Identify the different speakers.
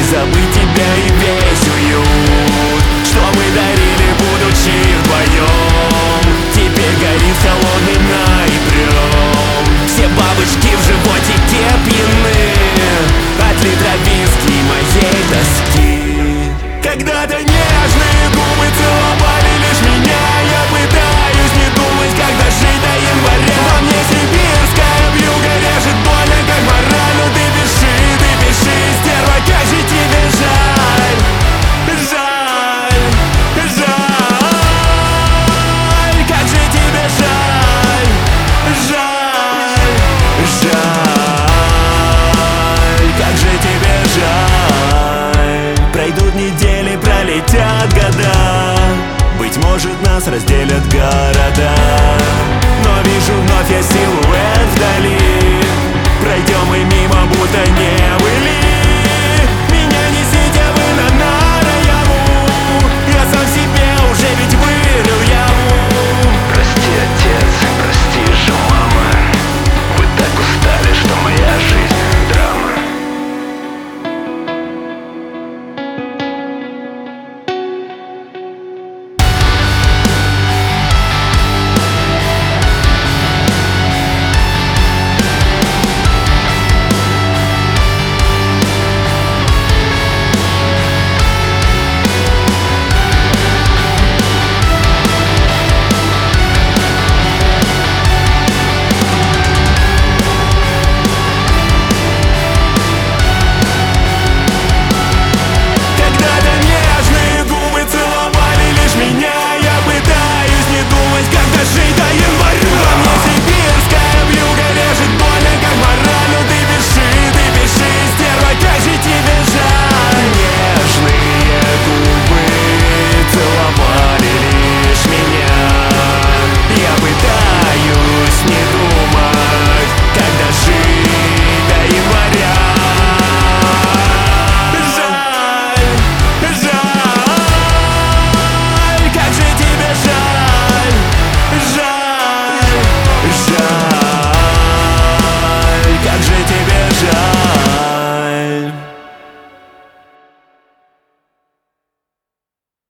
Speaker 1: забыть тебя и весь уют, что мы дарили, будучи вдвоем. Теперь горит холодный ноябрем. Все бабочки в животике пьяны от литра виски и моей тоски. Когда-то нежные губы целовали лишь меня. Я пытаюсь не думать, как дожить до января. Во мне сибирская вьюга режет больно, как мораль. Но ты пиши, стерва, как же тебе жаль. Жаль, жаль, как же тебе жаль. Жаль, жаль, как же тебе жаль. Пройдут недели, пролетят года, быть может, нас разделят города.